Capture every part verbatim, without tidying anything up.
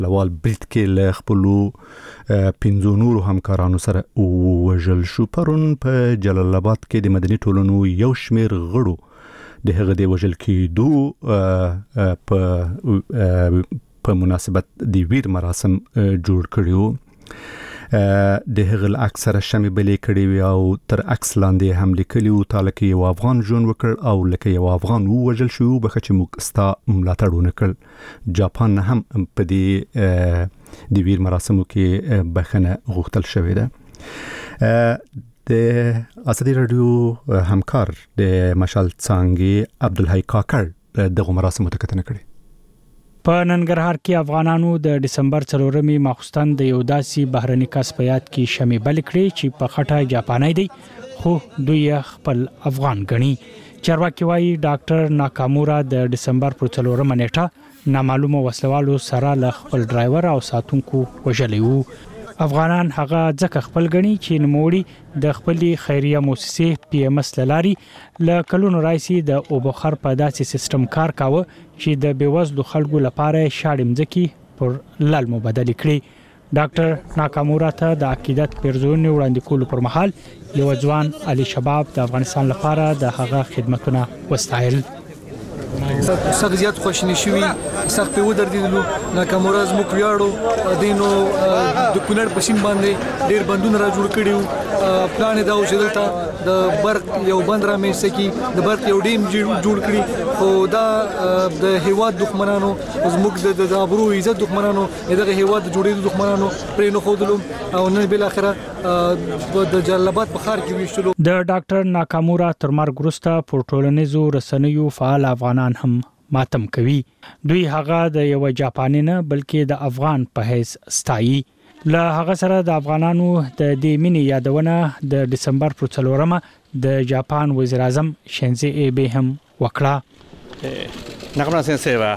لوال بریټ کې له خپلو پنځو نورو همکارانو سره وژل شو. پرون په جلال آباد کې د مدني ټولنو یو شمیر غړو د هغه د وژل کېدو په په مناسبت د ویر مراسم جوړ کړیو. د هغه اکثره شمې بلې کړي وي او تر عکس لاندې هم لیکلي و تاله کې یو افغان ژوند وکړ او لکه یو افغان ووژل شو بخه چې موږ ستا ملاتړ ونه کړ. جاپان هم په دې د ویر مراسمو کې بخنه غوښتل شوې ده. د ازادي رادیو همکار د مشال څانګې عبدالحی کاکړ دغه مراسمو ته کتنه کړې. په ننګرهار کې افغانانو د ډسمبر څلورمې ماخوستن د یو داسې بهرني کس په یاد کې شمې بل کړې چې په خټه جاپاني دی خو دوی خپل افغان ګڼي. چارواکي وايي ډاکټر ناکامورا د ډسمبر پر څلورمه نیټه نامعلومه وسلوالو سره له خپل ډرایور او ساتونکو وژلی وو. افغانان هغه ځکه خپل غني چې نوموړي د خپلې خیریه مؤسسې پی ام اس لاري ل کلونو راځي د اوبخر په داسې سیستم کار کاوه چې د بیوزلو خلکو لپاره شاړم ځکي پر لال مبادله کړي. ډاکټر ناکامورا ته د عقیدت پرزون وړاندې کولو پر مهال یو ځوان علي شباب د افغانستان لپاره د هغه خدمتونه وستایل. سخت زیات خوشنی شوی سخت په ودرېدلو ناکامورا زموږ ویاړو دینو د کونړ په سین باندې ډېر بندونه را جوړ کړیو. پلان دا و چې دلته د برق یو بند را مېسته کی د برق یو ډیم جوړ کړي خو دا د هیواد دښمنانو زموږ د ابرو عزت دښمنانو دغه هیواد جوړېدو دښمنانو پرې نه خودلو او نن بل اخره د جلال آباد په ښار کې وشتلو. د ډاکټر ناکامورا تر مرګ وروسته په ټولنیزو رسنیو فعال افغانان هم ماتم کوي. دوی هغه د یو جاپانی نه بلکې د افغان په حیث ستایي. له هغه سره د افغانانو د دې مینې یادونه د ډسمبر پر څلورمه د جاپان وزیر اعظم شینزو ایبه هم وکړه. ناکامورا سنسei وا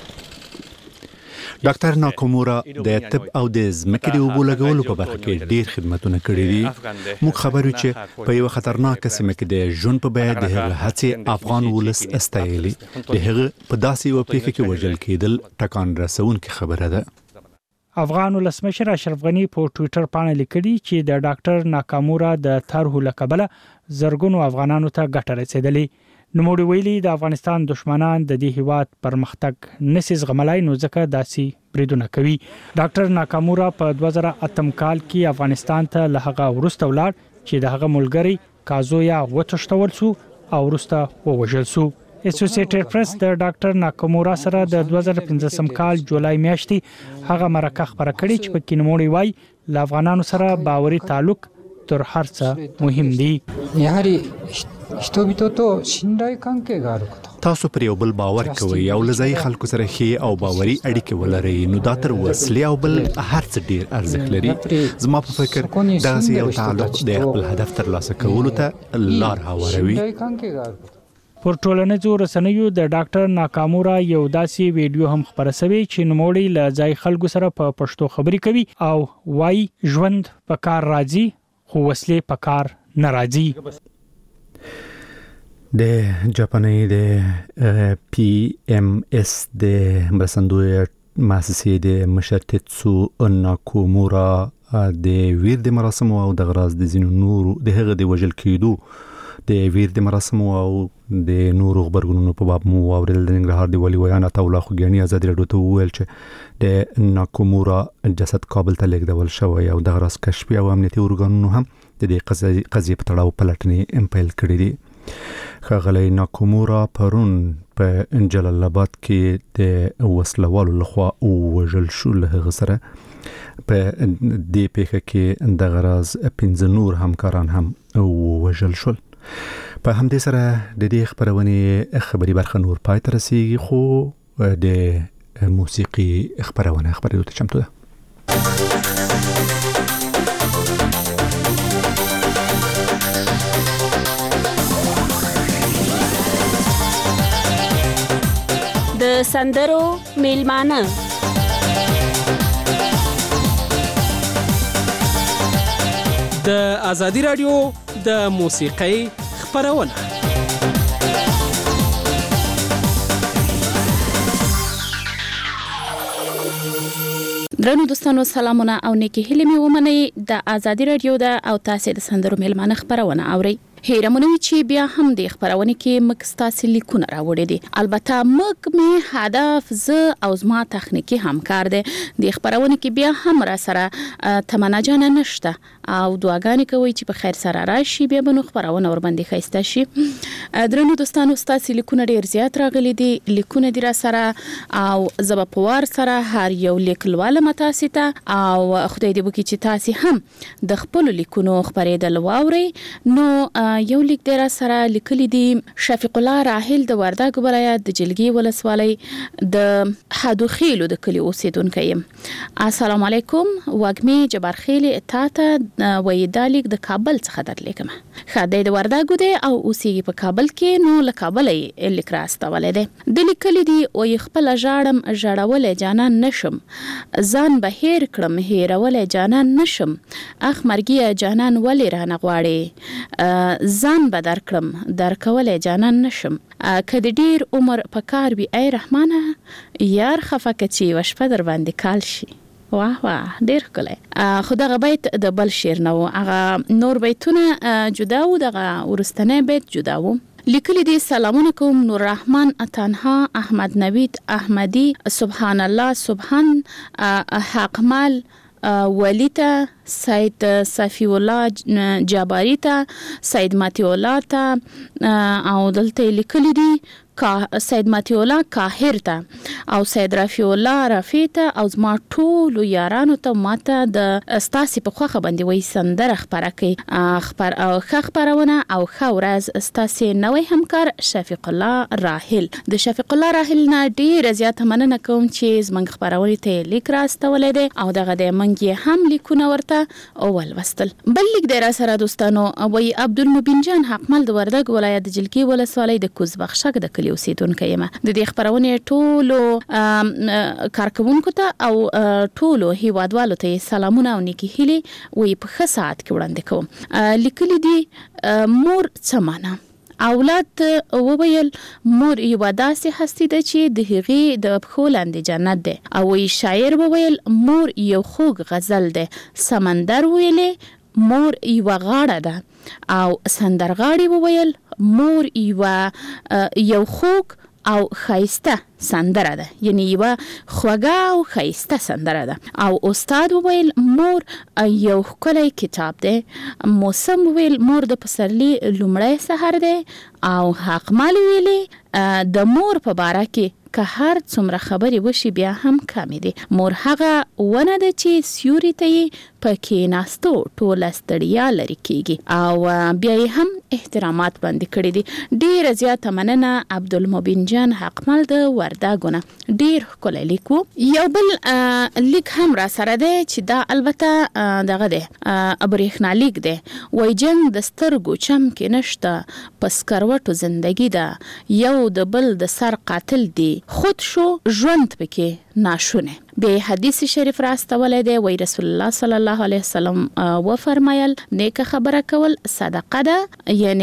ډاکټر ناکامورا د طب او د ځمکې د اوبو لګولو په برخه کې ډیر خدمتونه کړي دي. موږ خبرو چې په یو خطرناک سیمه کې د ژوند په بیه د هغه هڅې افغان ولس استایلی د هغه په داسې یو پیښه کې وژل کېدل ټکان رسونکې خبره ده. افغان ولسمشر اشرف غنی په ټوئیټر باندې لیکلي چې د ډاکټر ناکامورا د طرحو لقبله زرګونو افغانانو ته ګټه رسیدلې. نوموړي ویلي د افغانستان دشمنان د دې هیواد پرمختګ نسي زغملای نو ځکه داسې بریدونه کوي. ډاکټر ناکامورا په دوه زره اتم کال کې افغانستان ته له هغه وروسته ولاړ چې د هغه ملګری کازویا وتښتول شو او وروسته ووژل شو. اسوسییټډ پریس د ډاکټر ناکامورا سره د دوه زره پنځم کال جولای میاشتې هغه مرکه خبره کړې چې په کې نوموړي وایي له افغانانو سره باوري تعلق تر هر څه مهم دی. تاسو پر یو بل باور کوئ او لزای خلکو سره ښه او باوري اړیکې ولرئ نو دا تر وسلې او بل هر څه ډیر ارزښت لري. زما په فکر دغسې یو تعلق د خپل هدف ترلاسه کولو ته لار هواروي. پر ټولنیزو رسنیو د ډاکټر ناکامورا یو داسې ویډیو هم خبره شوې چې نوموړي له ځای خلکو سره په پښتو خبرې کوي او وايي ژوند په کار راځي خو وسلې په کار نه راځي. د جاپاني د پی ام اس د مرستندوی مؤسسې د مشر تیتسو ناکامورا د ویر د مراسمو او د غراز د زینو نورو د هغه د وژل کېدو د ویر د مراسمو او د نورو خبرګونونو په باب مو اوریدل. د ننګرهار د ولي ویاند عطاالله خوګیاني ازادي راډیو ته وویل چې د ناکامورا جسد کابل ته لیږدول شوی او د غراز کشفي او امنیتي ارګانونو هم د دې قضیې په تړاو پلټنې امپیل کړې دي. ښاغلی ناکامورا پرون په جلال آباد کې د وسلوالو لخوا وژل شو. له هغه سره په دې پیښه کې د غراز پنځه نور همکاران هم وژل شول. په همدې سره د دې خبرونې خبري برخه نور پای ته رسیږي خو د موسیقي خبرونه خبرې ته چمتو ده. د سندرو میلمانه د ازادي رادیو د موسیقۍ خبرونه. درنو دوستانو سلامونه او نیکی هیله می ومنئ. د آزادي رادیو د او تاسو د سندرو میلمانه خبرونه اورئ. هیرمنوي چې بیا هم د خبرونه کې مکستاسي لیکونه راوړي دي. البته مګ می هدف ز او زما تخنیکی همکار دي. د خبرونه کې بیا هم را سره تمنا جان نشته او دعاګانې کوي چې په خیر سره راشي بیا بنو خبرونه ور باندې خيسته شي. درنو دوستانو تاسو لیکونه ډیر زیات راغلي دي. لیکونه دي را سره او زب پوار سره هر یو لیکلواله متاسته او خدای دې وکړي چې تاسو هم د خپل لیکونو خبرېدل واوري. نو یو لیک در سره لیکلی دی شفیق الله راحل د وردګ ولایت د جلګي ولسوالۍ د حدوخیلو د کلی اوسیدونکو یم. السلام علیکم. وګمی جبرخیل اتاته وې د لیک د کابل څخه درلیکم. خدای د وردګ دی او اوسېږي په کابل کې. نو له کابل یې لیک راستولې ده. د لیکلی دی او خپل ژړم ژړولې جانان نشم ځان به هیر کړم هیرولې جانان نشم اخ مرګي جانان ولې رانه غواړي ځان به در کړم در کولې جانان نشم کدی ډیر عمر په کار وی ای رحمانه یار خفقچی وشپ در باندې کال شي. واه واه ډیر کله خدای بیت د بل شیر نو هغه نور بیتونه جدا و دغه ورستنه بیت جدا و. لیکلی دی سلامونه کوم نور رحمان تنها احمد نوید احمدی سبحان الله سبحان حقمال ولیتا سید صفی الله جاباری تا سید ماتی الله تا او دلته لیکلی دی سید ماتی الله کاهر تا او سید رفیع الله رفیع تا او زما ټول یارانو ته ماته د استاسي په خوخه باندې وای سندره خبره کوي خبر او خبرونه او خورز استاسي نوې همکار شفیق الله راحل. د شفیق الله راحل نه ډیر زیات مننه کوم چې زمنګ خبرونه ته لیک راستولې ده او دغه د منګي هم لیکونه ورته اول وستل. بل لیک د را سره دوستانو وای عبدالمبین جان حقمل د وردګ ولایت د جلګي ولسوالۍ د کوزبخشک د کلی اوسیدونکو یم. د دې خبرونه ټولو کارکونکو ته او ټولو هیوادوالو ته سلامونه او نیکی هیلي وي په ښه ساعت کې وړاندې کوم. لیکلي دي مور څمانه اولاد وویل مور یو داسې هستی ده چې د هغې د پښو لاندې جنت ده او شاعر وویل مور یو خوږ غزل ده سمندر ویلې مور یو غاړه ده او سندرغاړي وویل مور یو یو خوږ او خایسته سندره ده یعنی یو خوږه او خایسته سندره ده او استاد وویل مور یو ښکلی کتاب ده موسم ویل مور د پسرلي لومړی سحر ده او حقمل ویلې د مور په باره کې که هر څومره خبرې وشي بیا هم کمې دي. مور هغه ونه ده چې سیوري ته یې په کېناستو ټوله ستړیا لرې کېږي او بیا یې هم احترامات باندې کړي دي. ډېره زیاته مننه عبدالمبین جان حقمل د وردګونه. ډېر ښکلی لیک و. یو بل لیک هم را سره دی چې دا البته دغه دی برېښنالیک دی. وایي جنګ د سترګو چم کې نشته په سکروټو زندګي ده یو د بل د سر قاتل دی خود شو ژوند پکې ناشونه. به حدیث شریف راستولې دی وای رسول الله صلی الله علیه وسلم و فرمایل نیک خبره کول صدقه ده یعنی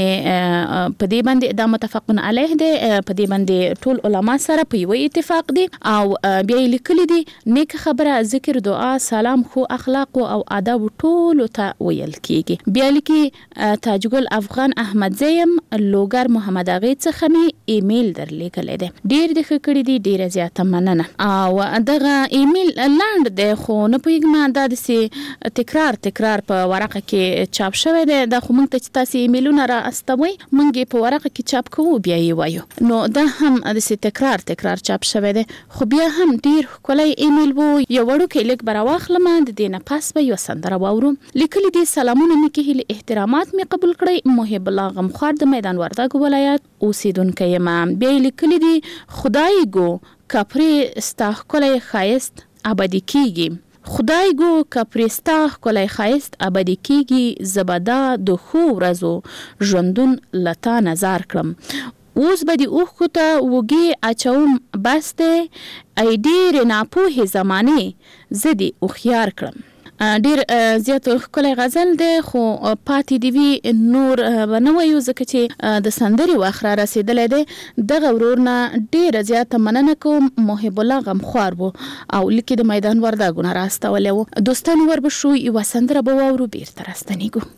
په دې باندې دا متفقون علیه دی په دې باندې ټول علما سره په یو اتفاق دي او بیا لیکلي دي نیک خبره ذکر دعا سلام خو اخلاق او آداب ټول ته ویل کیږي. بیا لیکي تاجګل افغان احمد زیم لوګر محمد اغه څخه می ایمیل درلیکل دی. ډیر د خکړې دي ډیر زیاته مننه او دغه ایمیل لاند دی خو نه پوهیږم دا د تکرار تکرار په ورقه کې چاپ شوی دی. دا خو موږ ته چې تاسو ایمیلونه را استوي موږ په ورقه کې چاپ کوو بیا یې وایو نو دا هم د تکرار تکرار چاپ شوی دی خو بیا هم ډیر ښکلی ایمیل وو. یو وړوکی لیک به راواخلم د دې نه پس به یو سندره واورو. لیکلي دي سلامونه نیکې هیلې احترامات مې قبول کړئ محب الله غمخوار د میدان وردګ ولایت اوسیدونکی یم. بیا یې لیکلي دي خدای ګو کپری ستا ښکلی ښایست ابدي کیږي خدای ګو کپری ستا ښکلی ښایست ابدي کیږي زه به دا د ښو ورځو ژوندون له تا نظر کړم اوس به د اوښکو ته وږې اچوم بس دی ای ډېرې ناپوهې زمانې زه دې هوښیار کړم. ډیر زیات ښکلی غزل دی خو پاتې دی وی نور بنوي ځکه چې د سندري وخت را رسیدلې دی دغه ورورنا ډیر زیات مننه کوم محب الله غمخوار وو او لیکي د میدان ورداګونه راستولې وو دوستانو وربشو یو سندره به وورو بیرته راستنیګو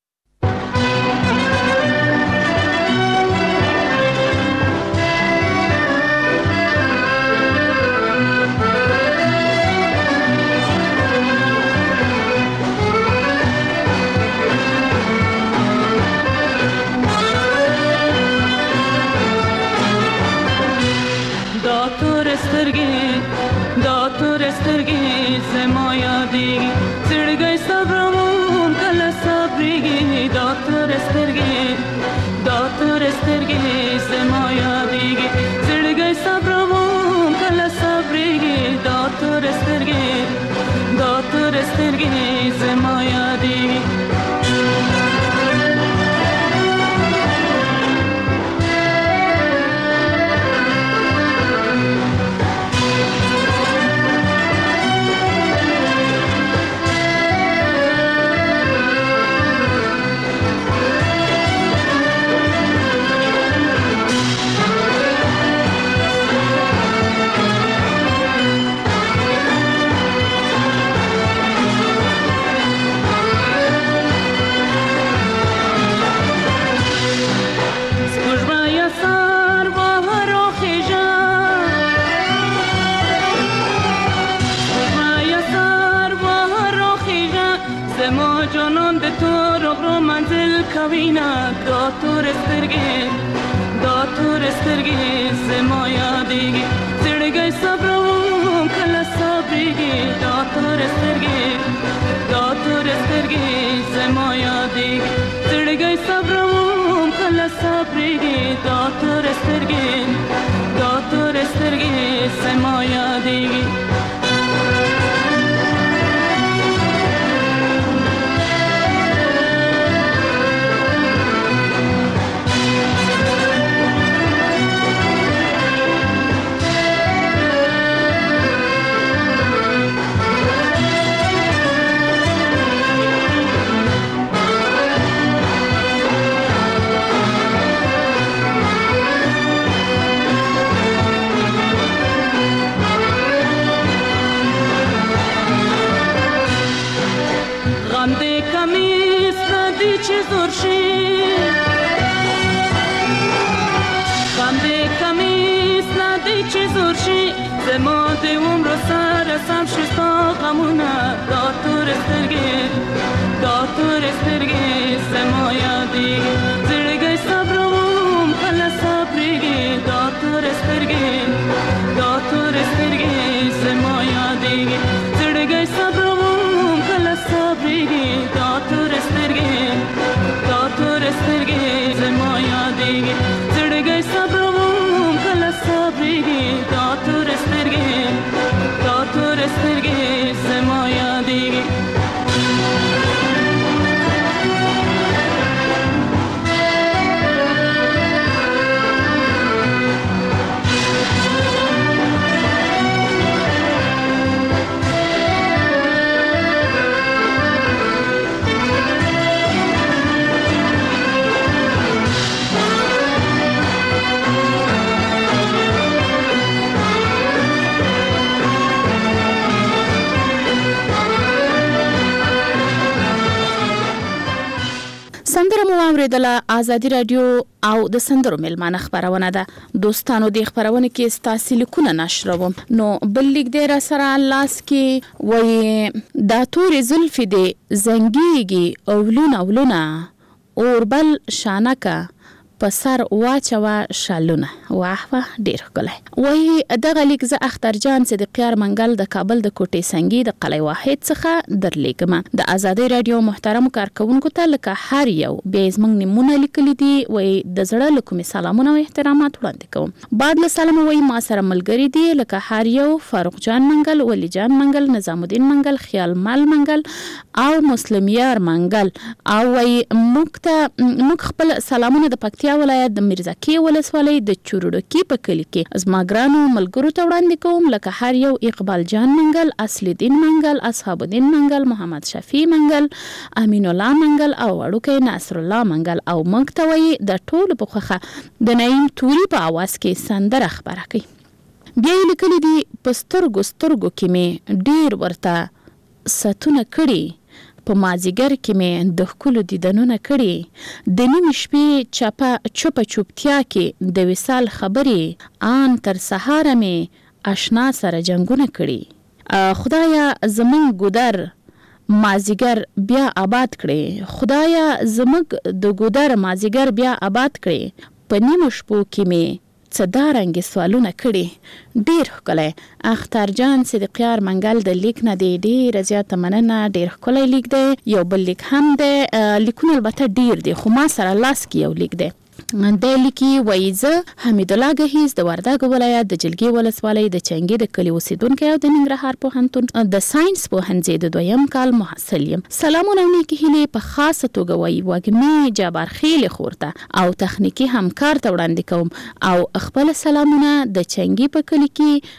د آزادی رادیو او د سندرو ملمانه خبرونه ده دوستانو د خبرونه کې ستاسو لیکونه نشروم نو بل لیک د را سره لاس کې وای د تور زلف دی زنګيږي اولونه اولونه اوربل شانکا پسر واچوا شالونه واه واه ډیر ښکلی وای دغه لیک ز اختر جان صدیقیار منګل د کابل د کوټې سنگي د قلعه واحد څخه درلیکم د آزادی رادیو محترم کارکونکو ته لکه هر یو به زمنګ نمونه لیکلي دي وای د زړه لکه سلامونه او احترامات وړاندې کوم بعد له سلام وای ما سره ملګری دي لکه هر یو فاروق جان منګل ولی جان منګل نظام الدین منګل خیال مال منګل او مسلمیار منګل او وای مکته مخ خپل سلامونه د پکتیا ولایت د میرزاکی ولسوالۍ د چور سروډکی په کلی کې زما ګرانو ملګرو ته وړاندې کوم لکه هر یو اقبال جان منګل، اصل الدین منګل، اصحاب الدین منګل، محمد شفیع منګل، امین الله منګل او وړوکی ناصر الله منګل او موږ ته وایي د ټولو په خوښه د نعیم توري په اواز کې سندره خبره کوي. بیا یې لیکلي دي په سترګو سترګو کې مې ډېر ورته ستونه کړي، په مازیګر کې مې د ښکلو دیدنونه کړي، د نیمې شپې چپه چوپه چوپتیا کې د وصال خبرې آن تر سهاره مې اشنا سره جنګونه کړي. خدایا زمونږ ګودر مازیګر بیا آباد کړي، خدایا زمونږ د ګودر مازیګر بیا آباد کړي، په نیمو شپو کې مې څه دارنګې سوالونه کړي. ډېر ښکلی اختر جان صدیقیار منګل د لیک نه دی، ډېره زیاته مننه، ډېر ښکلی لیک دی. یو بل لیک هم دی، لیکونه البته ډېر دی خو ما سره لاس کې یو لیک دی. د لیکي وایي زه حمید الله ګهیز د وردګ ولایت د جلګې ولسوالۍ د چنګې د کلي اوسیدونکی او د ننګرهار پوهنتون د ساینس پوهنځي د دویم کال محصل یم. سلامونه او نیکې هیلې په خاصه توګه وایي وږمې جبار خیل خور ته او تخنیکي همکار ته وړاندې کوم او خپل سلامونه د چنګې په کلي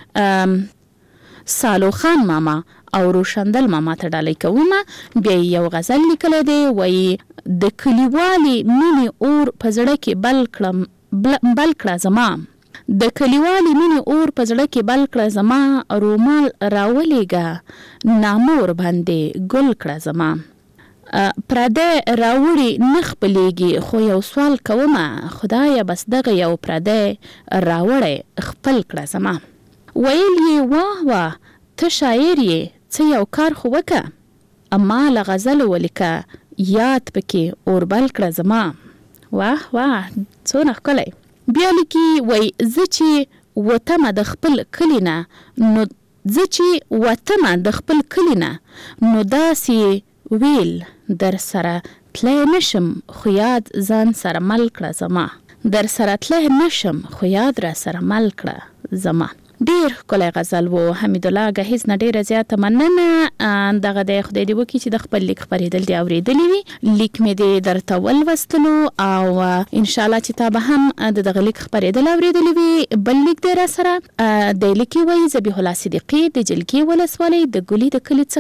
کې سالو خان ماما او روشندل ماما ته ډالۍ کوم. بیا یو غزل لیکلی دی، وایي د کلیوالې مینې اور په زړه کې بل کړم بل کړه زما، د کلیوالې مینې اور په زړه کې بل کړه زما، رومال راولېږه نامه ور باندې ګل کړه زما، پردی راوړي نه خپلېږي خو یو سوال کومه، خدایه بس دغه یو پردی راوړی خپل کړه زما. ویل یې واه واه ته شاعر یې څه یو کار خو وکه، اما له غزل ولیکه یاد پکې اور بل کړه زما. واه واه څونه ښکلی. بیا لیکي وایي زه چې وتمه د خپل کلي نه نو زه چې وتمه د خپل کلي نه نو داسې ویل در سره تلی نشم خو یاد ځان سره مل کړه زما، در سره تلی نشم خو یاد را سره مل کړه زما. ډېر ښکلی غزل و. حمید الله ګهیز نه ډېره زیاته مننه. دغه دی خدای دې وکړي چې د خپل لیک خپرېدل دې اورېدلی وي. لیک مې دې درته ولوستلو او انشاءالله چې تا به هم د دغه لیک خپرېدل اورېدلی وي. بل لیک دی را سره دی لیکي وایي ذبیح الله صدیقي د جلګې ولسوالۍ د ګلي د کلي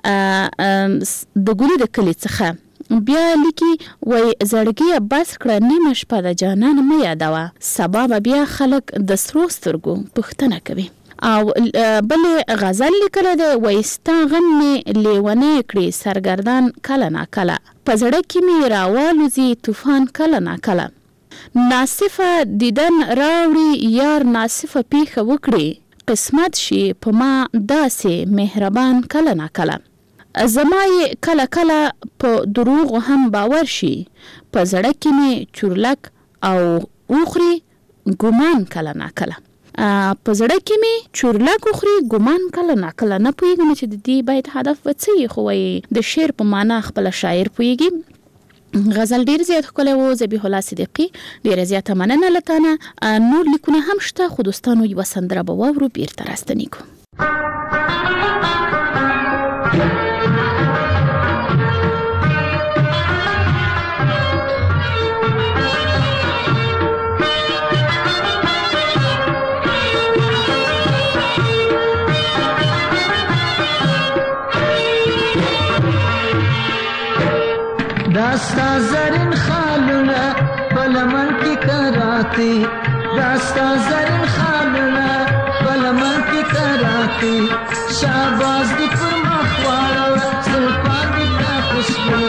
څخه د ګلي د کلي څخه بیا لیکي وایي زړګیه بس کړه نیمه شپه د جانان مه یادوه، سبا به بیا خلک د سرو سترګو پوښتنه کوي. او بل غزل لیکلی دی، وایي ستا غم مې لیونی کړي سرګردان کله ناکله، په زړه کې مې راوالوځي طوفان کله ناکله، ناصفه دیدن راوړي یار ناصفه پیښه وکړي، قسمت شي په ما داسې مهربان کله ناکله، زما یې کله کله په دروغو هم باور شي، په زړه کې مې چورلک او اوخري ګمان کله ناکله، په زړه کې مې چورلک اوخري ګمان کله ناکله. نه پوهېږم چې د دې باید هدف به څه وي، خو وایي د شعر په معنا خپله شاعر پوهېږي. غزل ډېر زیات ښکلی و. ذبیح الله صدیقي ډېره زیاته مننه له تا نه. نور لیکونه هم شته خو دوستانو یوه سندره به واورو بیرته راستنیږو. داستا زرین خالونه بلمن کی کراتی، داستا زرین خالونه بلمن کی کراتی، شاباز دی پر مخوارا سلپان دی تا خوشبو.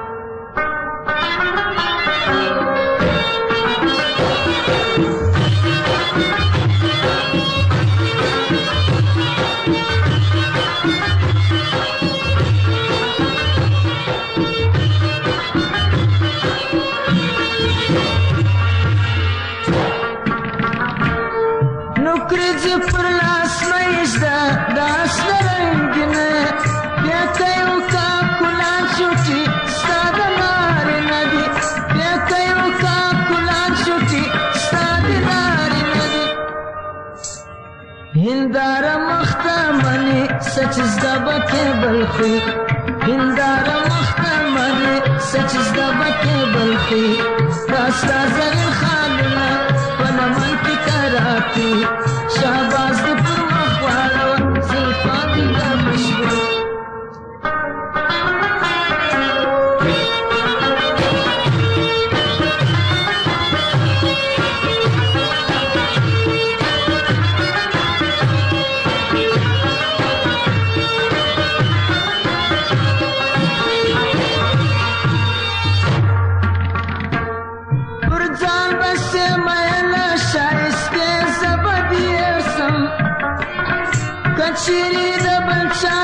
پر لاس مېشده داس رنګینه بیا کایو کا کلان شوټي ستا د لارې نه دي، بیا کایو کا کلان شوټي ستا د لارې نه دي، هنداره مخته منې سچ زده بکې بلخي، هنداره مخته منې سچ زده بکې بلخي، دا ستا زرین خالونه په لمن کې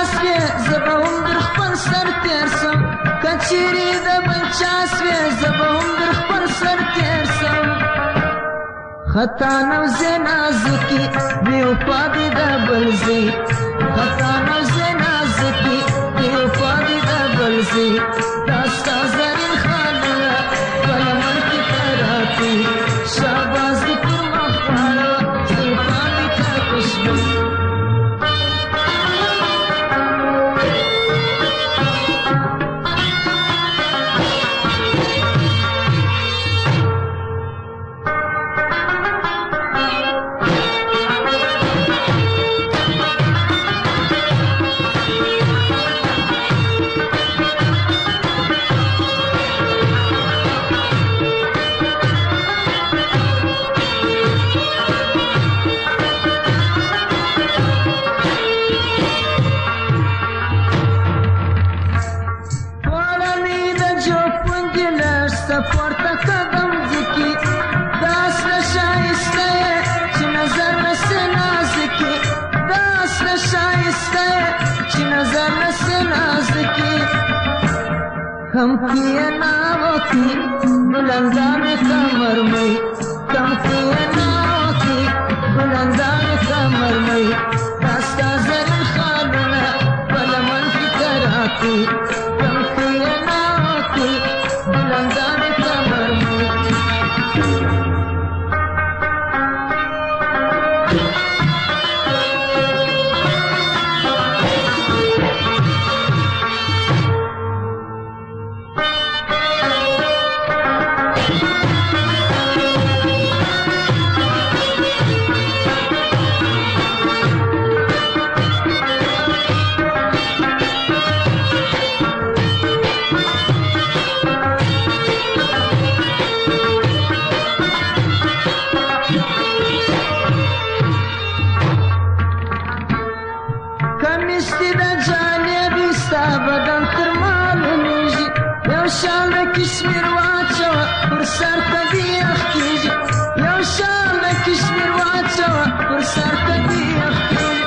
سوی زبا هم در خپل سر تیر سم کچیری د بل چا سوی زبا هم در خپل سر تیر سم خطا نوزی نازکی بیو پادی د بل زی خطا نوزی نازکی بیو پادی د بل زی داستا زرین خانه بل من کی تراتی شاباز دی پر مخوالا زلفانی تا کشبی کم کیا ناو کی بلندان کمر میں کم کیا ناو کی بلندان کمر میں داستا زرین خاننا بلمن کی کراتی کم کیا ناو کی بلندان کمر میں کشمیر واچو پر سر تدیخ کیجی یو شام کشمیر واچو پر سر تدیخ کیجی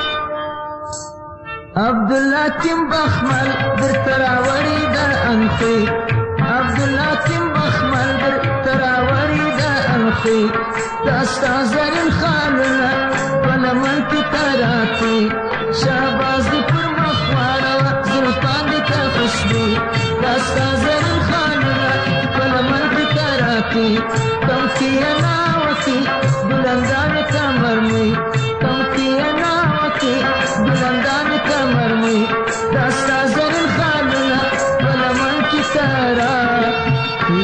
عبدالله تیم بخمل در تراوری در انخی عبدالله تیم بخمل در تراوری در انخی داستا زرین خانونا پلمن کی تراتی شہباز دی پر مخوارا زلفان دی تا خوشبی داستا زرین خانونا پلمن کی تراتی کم کیا ناوکی بلندان کمر میں کم کیا ناوکی بلندان کمر میں داستا زرین خانونا پلمن کی تراتی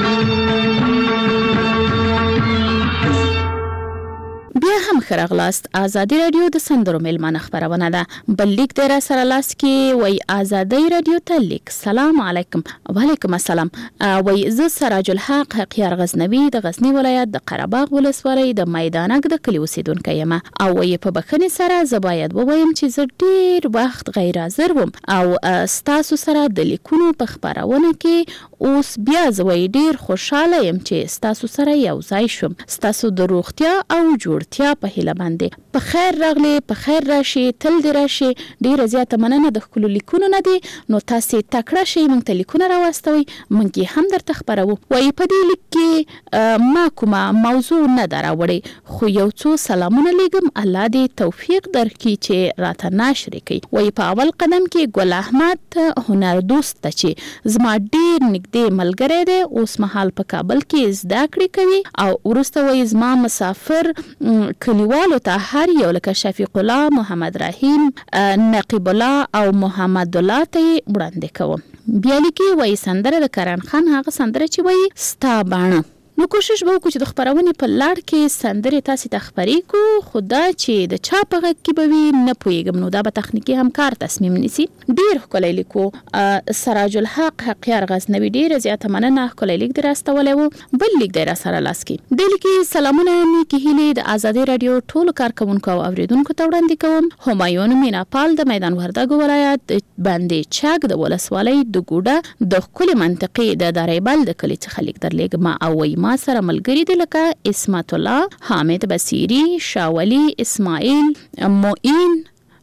بیا هم خرغلاست آزادی رادیو د سندرو ملمانه خبرونه ده بل لیک در سره لاس کې وای آزادی رادیو ته لیک سلام علیکم وعلیکم السلام وای ز سراج الحق حقیار غزنوی د غزنی ولایت د قرهباغ ولسوالۍ د میدانک د کلی اوسیدونکو یم او وای په بخنی سره ز باید ووایم چې ز ډیر وخت غیر حاضر وم او ستاسو سره د لیکونو په خبرونه کې اوس بیا ز وای ډیر خوشاله یم چې ستاسو سره یو ځای شوم ستاسو د روغتیا او جوړ تیا په هله باندې په خیر راغلی په خیر راشي تل دې راشي ډیره زیاته مننه د خپلو لیکونو نه دي نو تاسې تکړه شئ موږ ته لیکونه راواستوئ موږ یې هم درته خپروو وایي په دې لیک کې ما کومه موضوع نه ده راوړې خو یو څو سلامونه لیږم الله دې توفیق درکړي چې راته ناشرې کوي وایي په اول قدم کې ګل احمد هنردوست ته چې زما ډیر نږدې ملګری دی اوس مهال په کابل کې زده کړې کوي او وروسته وایي زما مسافر کلیوالو ته هر یو لکه شفیق الله محمد رحیم نقیب الله او محمد الله ته وړاندې کوم بیا لیکي وایي سندره د کرن خان هغه سندره چې وایي ستا باڼه نو کوشش به وکړو چې د خبرونې په لړ کې سندرې تاسې ته خپرې کړو خو دا چې د چا په غږ کې به وي نه پوهېږم نو دا به تخنیکي همکار تصمیم نیسي ډېر ښکلی لیکو سراج الحق حقیار غزنوي ډېره زیاته مننه ښکلی لیک دې راستولی و بل لیک دی راسره لاس کې دې لیک کې سلامونه نیکې هیلې د ازادۍ راډیو ټولو کارکوونکو او اورېدونکو ته وړاندې کوم همایون میناپال د میدان وردګو ولایت باندې چاک د ولسوالۍ د ګوډه د ښکلې منطقې د داریبل د کلي څخه لیک درلیږم او وایي ما سره ملګري دي لکه اسمت الله حامد بصیری شاولی اسماعیل معین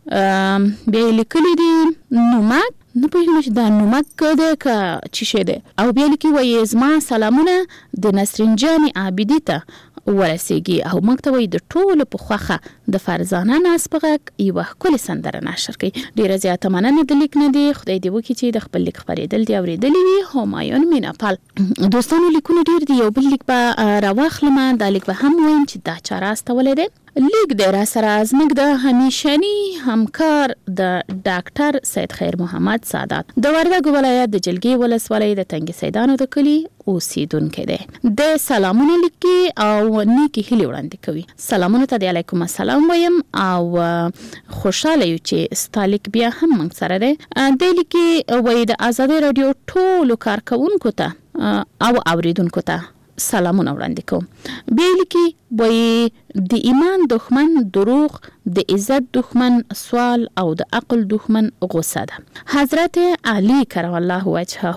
بیا لیکلي دي نومک نه پوهېږم چې دا نومک دی که څه شی دی او بیا لیکي وایي زما سلامونه د نسرین جانې عابدي ته ورسیږي او موږ ته وایي د ټولو په خوښه د فرزانه ناز په غږ یوه ښکلې سندره نشر کوي. ډېره زیاته مننه د لیک نه دی. خدای دې وکړي چې د خپل لیک خپرېدل دې اورېدلي وي. همایون میناپال دوستانو لیکونه ډېر دي. یو بل لیک به راواخلم. دا لیک به هم وایم چې دا چا راستولی دی. لیک دی را سره زموږ د همیشني همکار د ډاکټر سید خیر محمد سادات د وردګو ولایت د جلګې ولسوالۍ د تنګ سیدانو د کلي اوسیدونکی دی. د سلامونه لیکي او نیکې هیلې وړاندې کوي. سلامونه ته د علیکم السلام وایم او خوشحاله یو چې ستا لیک بیا هم موږ سره دی. د لیکي وایي د ازادۍ راډیو ټولو کارکوونکو ته او اوریدونکو ته سلامونه وړاندې کوم. بیا لیکي وایي د ایمان دښمن دروغ، د عزت دښمن سوال او د عقل دښمن غصه ده. حضرت علی کرم الله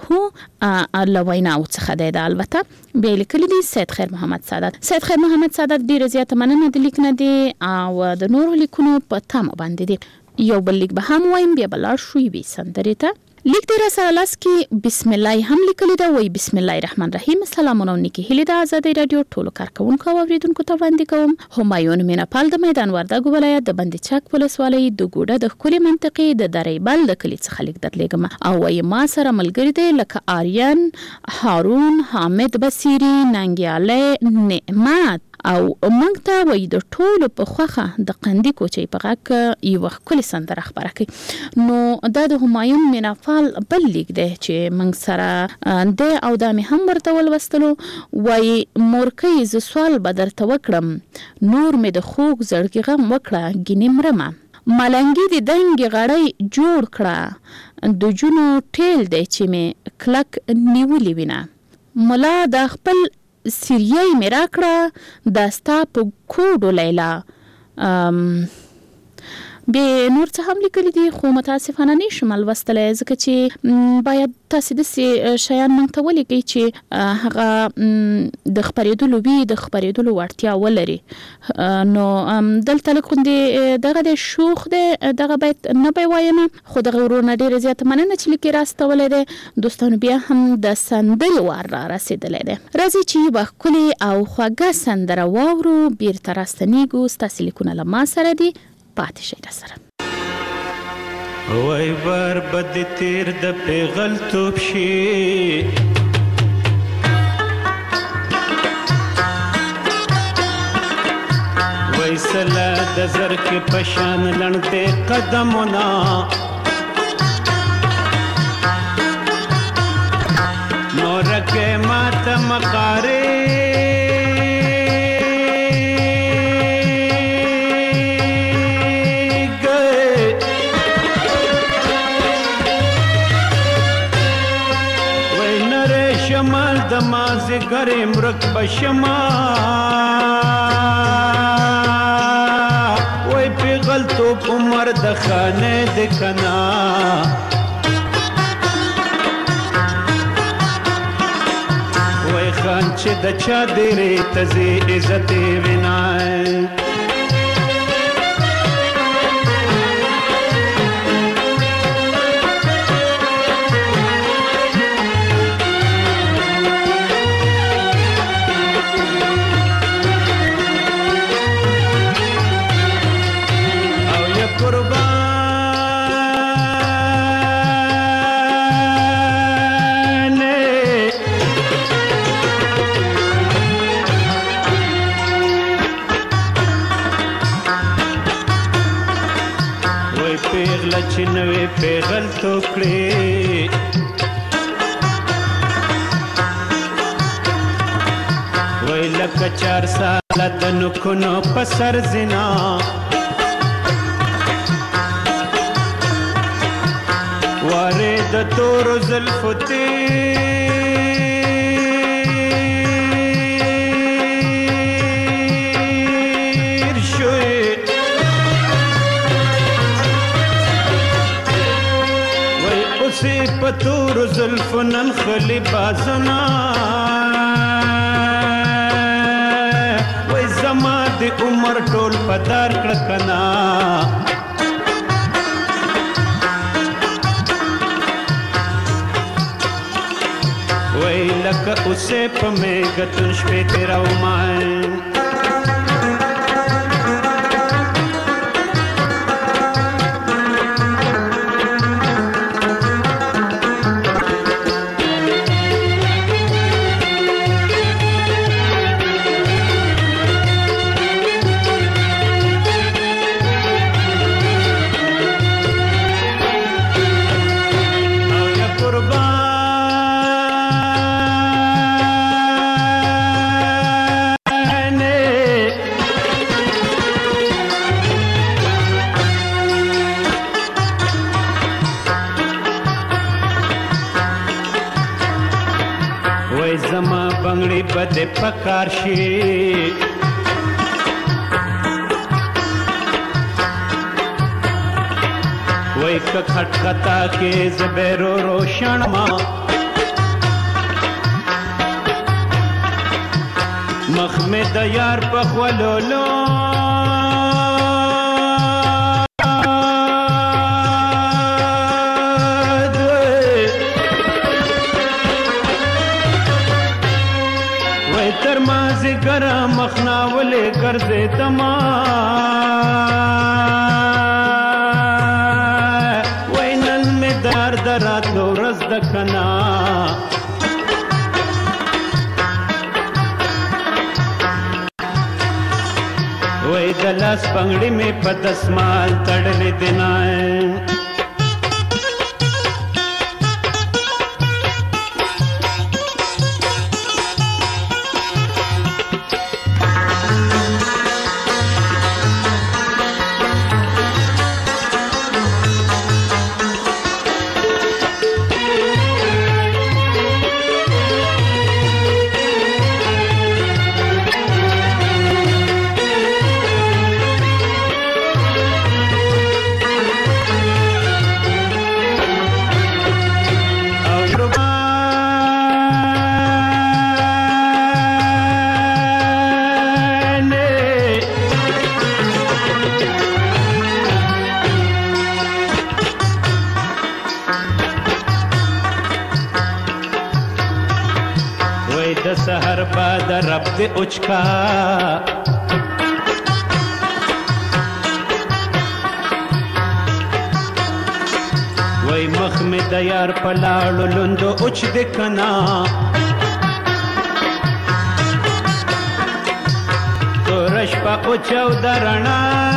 وجهه له ویناو څخه دی. دا البته بیا لیکلي دي سید خیر محمد سادات. سید خیر محمد سادات ډېره زیاته مننه د لیک نه دی او د نورو لیکونو په تمه باندې دي. یو بل لیک به هم وایم بیا به لاړ شو یوې سندرې ته. لیک دی را سره لاس کې بسم الله هم لیکلی ده. وایي بسم الله الرحمن الرحیم. سلامونه او نیکې هیلې د ازادۍ راډیو ټولو کارکوونکو او اوریدونکو ته وړاندې کوم. همایون میناپال د میدان وردګو ولایت د بندي چک ولسوالۍ د ګوډه د ښکلې منطقې د دریبل د کلي څخه لیک درلیږم او وایي ما سره ملګري دی لکه آریان، هارون، حامد بصیري، ننګیالی، نعمت او موږ ته وایي د ټولو په خوښه د قندي کوچۍ په غږ یوه ښکلې سندره خپره کړي. نو دا د همایون میناپال بل لیک دی چې موږ سره دی او دا مې هم ورته ولوستلو. وایي مورکۍ زه سوال به درته وکړم، نور مې د خوږ زړګي غم وکړه ګینې مرمه، ملنګي د دنګې غړۍ جوړ کړه، د جونو ټیل دی چې مې کلک نیولې وینه، ملا د خپل سیریای مې را کړه دا ستا په کوډو لیلا. بیا نور څه هم لیکلي دي خو متاسفانه نشم لوستلی ځکه چې باید تاسې داسې شیان موږ ته ولیکئ چې هغه د خپرېدلو وي، د خپرېدلو وړتیا ولري. نو دلته لږ غوندې دغه د شوخ دی، دغه باید نه به وایم خو دغه ورونه ډېره زیاته مننه چې لیک یې راستولی دی. دوستانو بیا هم د سندرې وار را رسېدلی دی. راځئ چې یوه ښکلې او خوږه سندره واورو. بیرته راستنیږو. ستاسې لیکونه له ما سره دي، پاتې شئ راسره. وای بار بد تیر د پیغلتوب شي، وای سلا د زر کې پشان لړدې قدمونه، نورکه ماته مقاره گرم رک بشما، وای پیغل تو عمر د خانه د کنا، وای خان چې د چا ډېرې تزې عزت وینای، چنوي پیغل ټوکړي، وای لکه چار ساله د نکونو په سر زنا، واره د تورو زلفو پتور زلفنن خلی بازنا، وای زما د عمر ټول پدار کړکنا، لکه اوسې په میګتون شپې تېرومه بده پکار شي وای که خټ خطا کې زبرو روشن ما مخ مې د یار په خولولو ګرا مخنا ولې ګرځې تما وای نن مې دار دراتلو ورځ د کنا وای د لاس پنګړې مې په دسمال تړلې دینا رب دې اوچکا وای مخ مې د یار په لاړو لوندو اوچ دې کنا تورش په اوچو درنا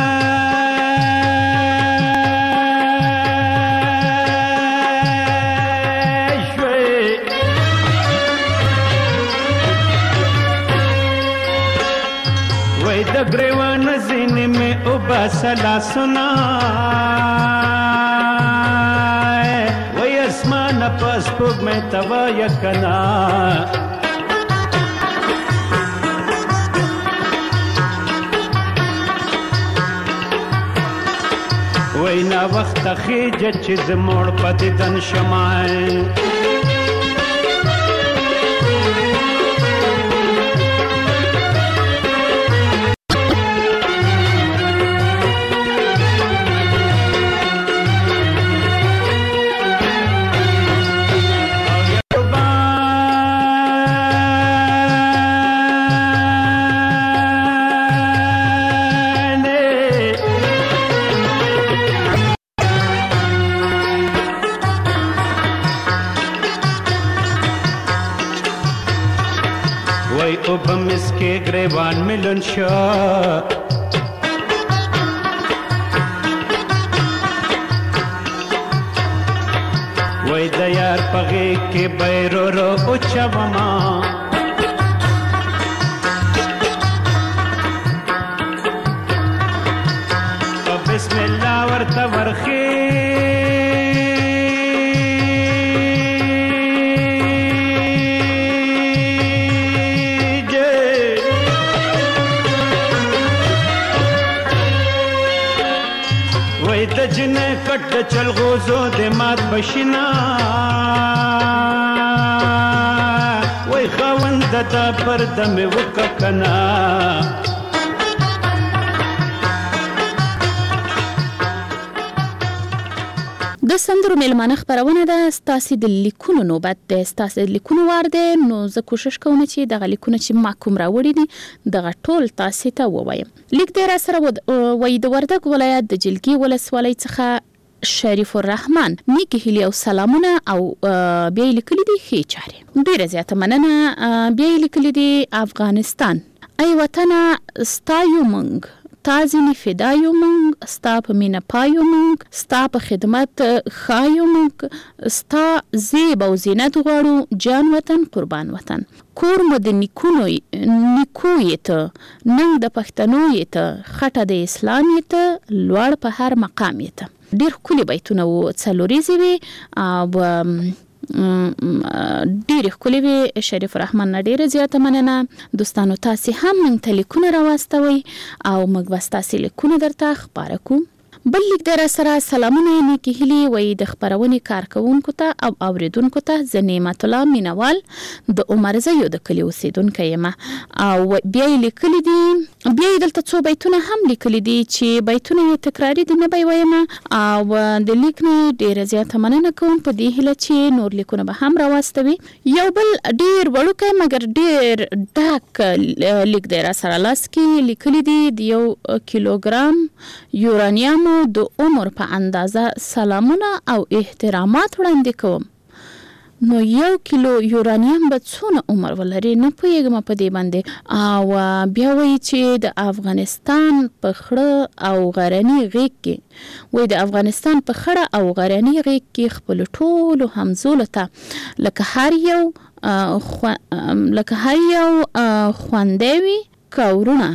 د ګریوان زینې مې وباسلا سنا وای اسمان په سپوږمۍ ته وایه کنا وای ناوخته خېجه چې زموړ په دیدن شمای के ग्रेवान मिलन शाह वही दयार पगे के बैरो रो उच्चवमा बिस्मिल्लाह वर्ता वर्खी जने कट चल गोजो दे मात बशिना वही खवंद दा पर्द में वका कना د د سندرو میلمانه خبرونه ده ستاسو د لیکونو نوبت ده ستاسو د لیکونو وار ده نو زه کوشش کوم چې دغه لیکونه چې ما کوم راوړي دي دغه ټول تاسو ته ووایم. لیک دی را سره وای د وردګ ولایت د جلګي ولسوالۍ څخه شریف الرحمن نیکی هیلی او سلامونه او بیا لیکلي دي ښې چارې. ډیره زیاته مننه. بیا لیکلي دي افغانستان ای وطن ستایو مونږ تا ځینې فدایو مونږ ستا په مینه پایو مونږ ستا په خدمت خایو مونږ ستا زیب او زینت غواړو جان وطن قربان وطن کور مو د نیکونو نیکو یې ته ننګ د پښتنو یې ته خټه د اسلام یې ته لوړ په هر مقام یې ته. ډېر ښکلي بیتونه وو څلوریزې وې او ډېرې ښکلې وې. شریف الرحمن نه ډېره زیاته مننه. دوستانو تاسې هم موږ ته لیکونه راواستوئ او موږ به ستاسې لیکونه درته خپاره کوو. بل لیک در سره سلامونه نیکی هیلی وی د خبرونې کارکونکو ته او اوریدونکو ته زه نعمت الله مینوال د عمر زیو د کلی اوسیدونکی یم او بیا یې لیکلي دي بیا یې دلته څو بیتونه هم لیکلي دي چې بیتونه یې تکراري دي نه به یې وایم او د لیک نه ډېره زیاته مننه کوم په دې هیله چې نور لیکونه به هم راواستوي. یو بل ډېر وړوکی مګر ډېر ډاک لیک دی را سره لاس کې لیکلي دي د یو کیلوګرام یورانیامو د عمر په اندازه سلامونه او احترامات وړاندې کوم. نو یو کیلو یورانیم به څونه عمر ولري نه پوهېږم په دې باندې. او بیا وایي چې د افغانستان په خړه او غرني غیږ کې وایي د افغانستان په خړه او غرني غیږ کې خپلو ټولو همزولو ته لکه هر یو لکه هر یو خوندی وي کورونه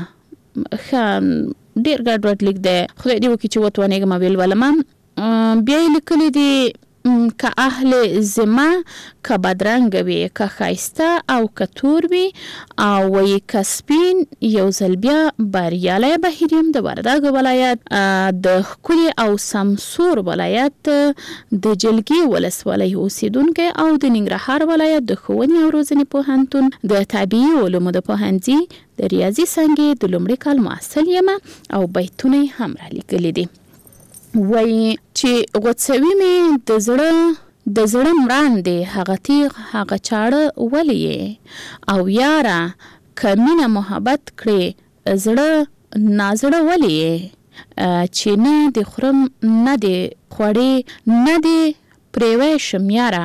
ښه ډیر ګډوډ لیک دی. خدای دې وکړي چې وتوانېږم ویل ولمه. بیا یې لیکلي دي که اهل ذمه که بدرنګه وي که ښایسته او که تور وي او وایي که سپین یو ځل بیا بریالی بهیر یم د وردګ ولایت د ښکلي او سمسور ولایت د جلګي ولسوالۍ اوسیدونکی او د ننګرهار ولایت د ښوونې او روزنې پوهنتون د طبیعي علومو د پوهنځي د ریاضي څانګې د لومړي کال محصل یم او بیتونه یې هم رالیکلي دي. وایي چې غوڅوي مې د زړه د زړه مراندې هغه تیغ هغه چاړه ولې یې او یاره که مینه محبت کړې زړه نازړه ولې یې چې نه دې خورم نه دې خوړې نه دې پرېوی شم یاره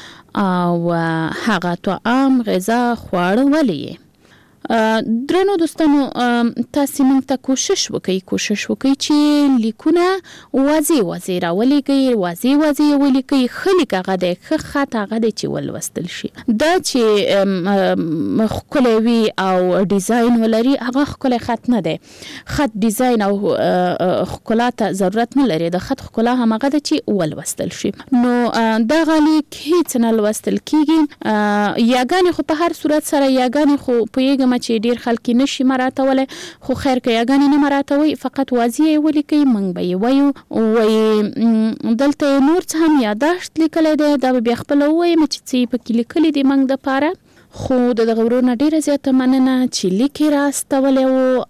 او هغه طعام غذا خواړه ولې یې. درنو دوستانو تاسې موږ ته کوشش وکئ کوشش وکئ چې لیکونه واضح واضح راولیکئ واضح واضح ولیکئ. ښه لیک هغه دی ښه خط هغه دی چې ولوستل شي. دا چې ښکلی وي او ډیزاین ولري هغه ښکلی خط نه دی. خط ډیزاین او ښکلا ته ضرورت نه لري. د خط ښکلا همغه ده چې ولوستل شي. نو دغه لیک هیڅ نه لوستل کیږي. یاګانې خو په هر صورت سره یاګانې خو پوهېږم چې ډیر خلک نشي مراتولی خو خیر که یاګانې نه مراتوي فقط واضح یې ولیکئ موږ به یې وایو. وایي دلته یې نور څه هم یاداشت لیکلی دی دا به بیا خپله ووایم چې څه یې پکې لیکلي دي موږ دپاره. خو د دغه ورور نه ډیره زیاته مننه چې لیک یې راستولی و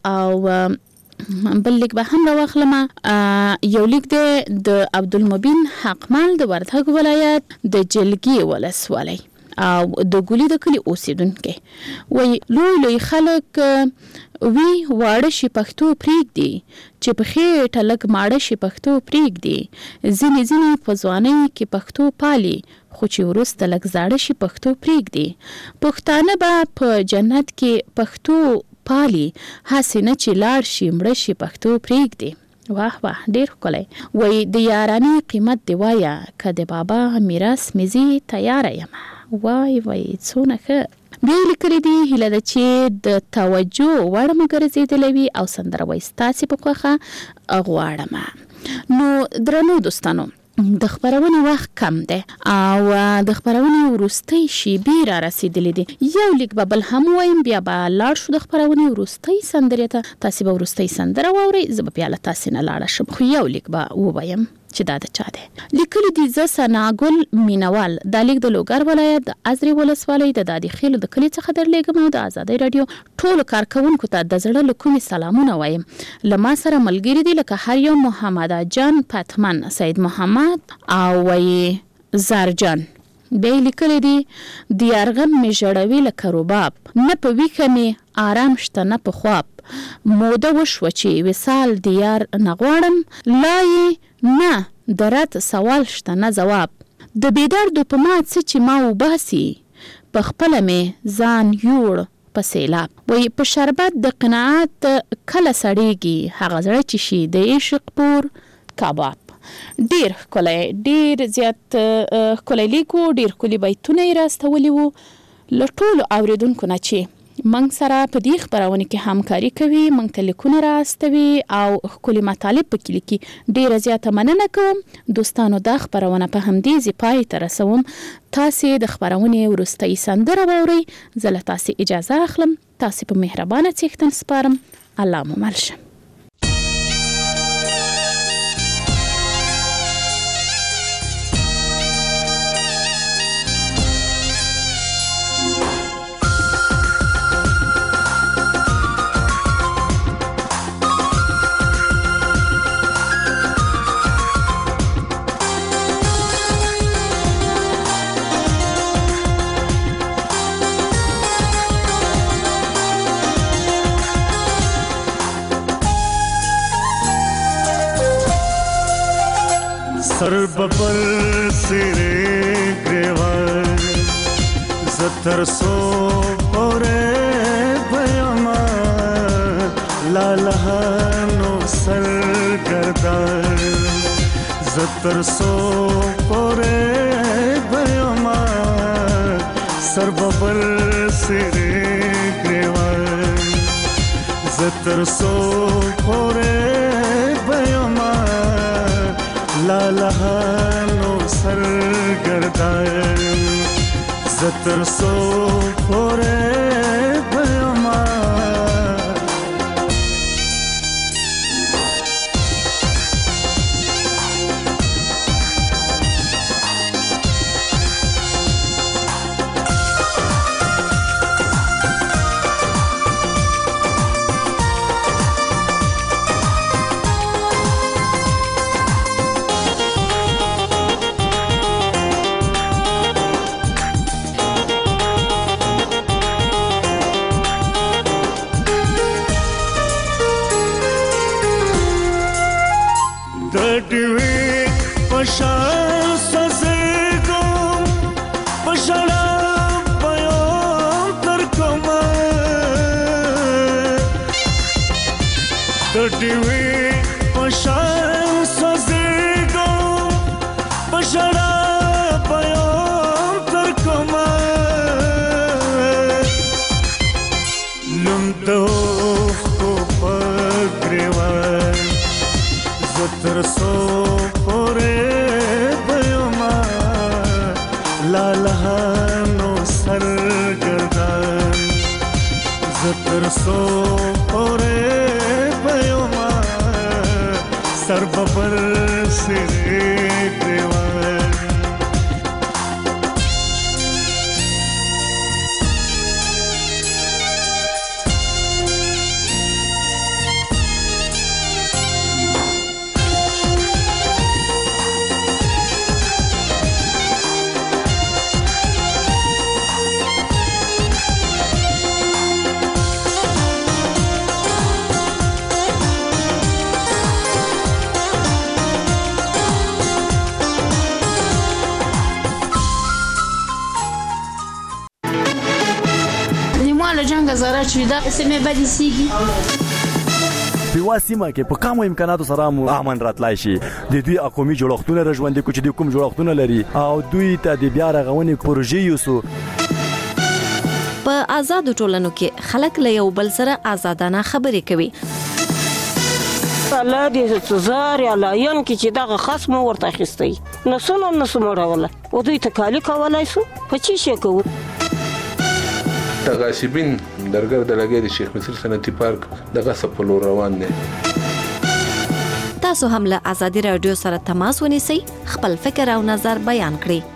او بل لیک به هم راواخلم. یو لیک دی د عبدالمبین حقمل د وردګ ولایت د جلګي ولسوالۍ او د ګولي د کلی اوسیدونکی. وایي لوی لوی خلک وی واړه شي پښتو پرېږدي چې په خېټه لږ ماړه شي پښتو پرېږدي ځینې ځینې په ځوانۍ کې پښتو پالي خو چې وروسته لږ زاړه شي پښتو پرېږدي. پښتانه به په جنت کې پښتو پالي هسې نه چې لاړ شي مړه شي پښتو پرېږدي. واه واه ډیر ښکلی. وایي د یارانې قیمت دی وایه که د بابا میراث مې زی تیاره یم. وای وای څونه ښه. بیا یې لیکلي دي هیله ده چې د توجه وړ مو ګرځېدلی وي او سندره وایي ستاسې په خوښه غواړم. نو درنو دوستانو د خبرونې وخت کم دی او د خبرونې وروستۍ شیبې را رسېدلې دي. یو لیک به بل هم وایم بیا به لاړ شو د خبرونې وروستۍ سندرې ته. تاسې به وروستۍ سندره واورئ زه به بیا له تاسې نه لاړه شم خو یو لیک به ووایم. چې دا د چا دی. لیکلي دي زه سناګل مینوال د لیک د لوګر ولایت د ازري ولسوالۍ د دادي خیل د کلی څخه درلېږم او د آزادۍ رادیو ټول کارکونکو ته د زړه له کومې سلامونه وایم. لما سره ملګری دي لکه هر یو محمد جان پتمن، سید محمد او وی زارجان. به لیکلي دي د یارغم می جوړوي لکه رباب، نه په ویکه می آرام شته نه په خواب. موده وشوه چې وصال د یار نغواړم، لای نه درات سوال شته نه جواب. د بیدردو په ما څه چې ما وباسي، په خپله می ځان یوړ په سیلاب. وی په شربت د قناعت کله سړیږي، هغه زړه چې شي د عشق پور کباب. ډیر کله ډیر زیات کله لیکو ډیر کلی بیتونه راستولي وو لټول اوریدونکو نه چې منګ سره په دې خبرونه کې همکاري کوي، منګ ته لیکونه راستوي او کلی مطالب په کلی کې ډیر زیات مننه کوم. دوستانو دا خبرونه په همدې ځای پای ته رسوم. تاسو د خبرونه ورستۍ سندره ووري، زه له تاسو اجازه اخلم. تاسو په مهربانه څښتن سپارم. الله مو مل شه. سر ببر سره گریوان زتر سو پوره بیاما لالهانو سر گردان زتر سو پوره بیاما سر ببر سره گریوان زتر سو پوره بیاما لالهانو سرگردان زتر سو پوره بیاما دا سمې بدې سیږي په واسمه کې په کومو امکاناتو سره مو امن راتلای شي. د دوی اقومي جوړښتونه رژوندې کو چې د کوم جوړښتونه لري او دوی ته د بیا رغونې پروژې یوسو. په آزادو ټولنو کې خلک له یو بل سره آزادانه خبرې کوي. الله دې تزار یا لاین کې چې دغه خصم ورته اخیستی نسونه نسمه راوله او دوی ته کالی کولای سو په چی شي کوو. غاصبین درګر د لګي د شیخ مصر صنعتي پارک دغه سپلو روان دي. تاسو هم له ازادي رادیو سره تماس ونیسئ، خپل فکر او نظر بیان کړئ.